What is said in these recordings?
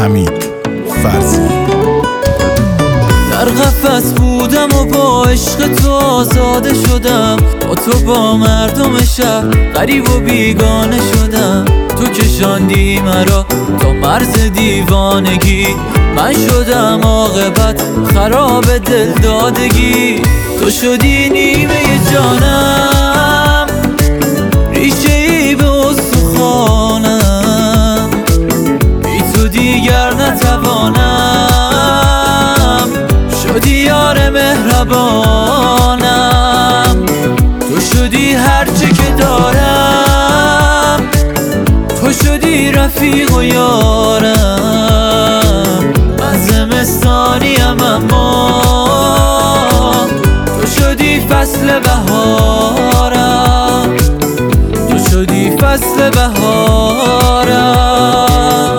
حمید فرزین. در قفس بودم و با عشق تو آزاده شدم، با تو با مردم شهر غریب و بیگانه شدم. تو کشاندی مرا تا مرز دیوانگی، من شدم عاقبت خراب دل دادگی. تو شدی نیمه جانم، ریشه ای به استخوانم، بی تو دیگر نتوانم. شدی یار مهربانم، تو شدی هرچه که دارم، تو شدی رفیق و یارم. من زمستانیم اما تو شدی فصل بهارم، تو شدی فصل بهارم.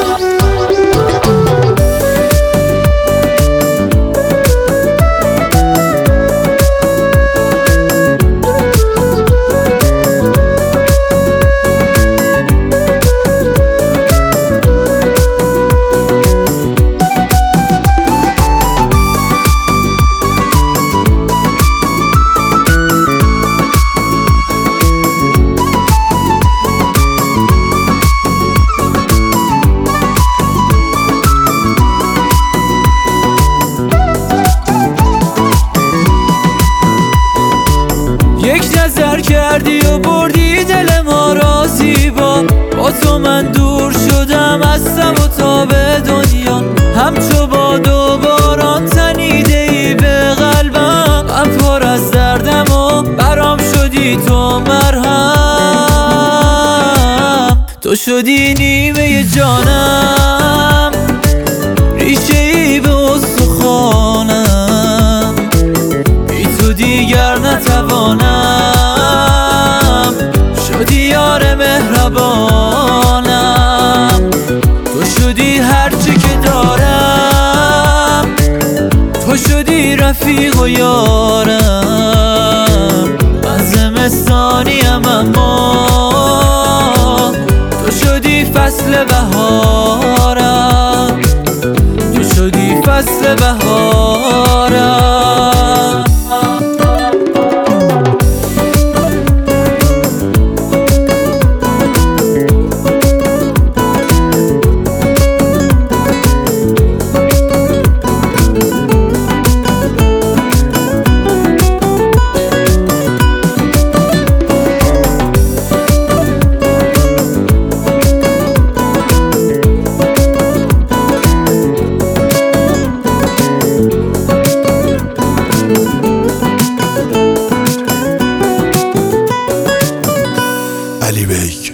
یک نظر کردی و بردی دل ما را زیبا، با تو من دور شدم از سم و تاب دنیا. همچو باد و باران تنیده ای به قلبم، من پر از دردم و برام شدی تو مرهم. تو شدی نیمه جانم، ریشه ای به استخوانم، بی تو دیگر نتوانم. شدی یار مهربانم، تو شدی هرچه که دارم، تو شدی رفیق و یارم. من زمستانیم اما تو شدی فصل بهارم، تو شدی فصل بهارم. علی بیگ.